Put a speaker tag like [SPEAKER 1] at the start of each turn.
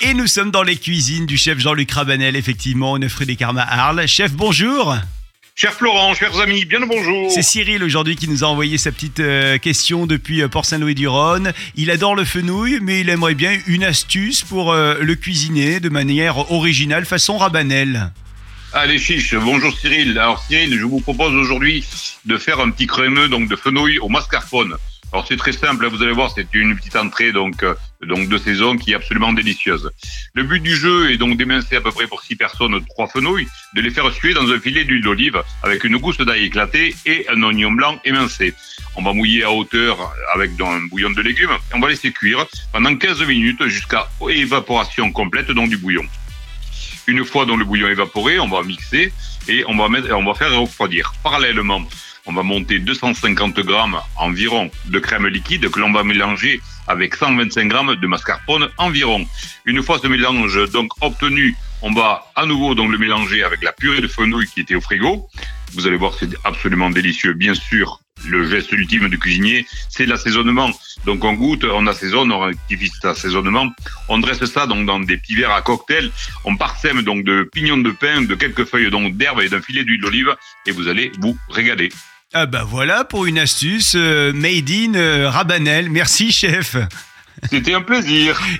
[SPEAKER 1] Et nous sommes dans les cuisines du chef Jean-Luc Rabanel, effectivement, au 9 rue des Carmes à Arles. Chef, bonjour.
[SPEAKER 2] Cher Florent, chers amis, bien le bonjour.
[SPEAKER 1] C'est Cyril aujourd'hui qui nous a envoyé sa petite question depuis Port-Saint-Louis-du-Rhône. Il adore le fenouil, mais il aimerait bien une astuce pour le cuisiner de manière originale, façon Rabanel.
[SPEAKER 2] Allez chiche, bonjour Cyril. Alors Cyril, je vous propose aujourd'hui de faire un petit crémeux donc de fenouil au mascarpone. Alors c'est très simple, vous allez voir, c'est une petite entrée donc de saison qui est absolument délicieuse. Le but du jeu est donc d'émincer à peu près pour 6 personnes 3 fenouils, de les faire suer dans un filet d'huile d'olive avec une gousse d'ail éclatée et un oignon blanc émincé. On va mouiller à hauteur avec un bouillon de légumes et on va laisser cuire pendant 15 minutes jusqu'à évaporation complète donc du bouillon. Une fois le bouillon évaporé, on va mixer et on va faire refroidir. Parallèlement, on va monter 250 grammes environ de crème liquide que l'on va mélanger avec 125 grammes de mascarpone environ. Une fois ce mélange donc obtenu, on va à nouveau donc le mélanger avec la purée de fenouil qui était au frigo. Vous allez voir, c'est absolument délicieux. Bien sûr, le geste ultime du cuisinier, c'est l'assaisonnement. Donc on goûte, on assaisonne, on rectifie cet assaisonnement. On dresse ça donc dans des petits verres à cocktail. On parsème donc de pignons de pain, de quelques feuilles donc d'herbe et d'un filet d'huile d'olive et vous allez vous régaler.
[SPEAKER 1] Ah bah voilà pour une astuce made in Rabanel. Merci chef.
[SPEAKER 2] C'était un plaisir.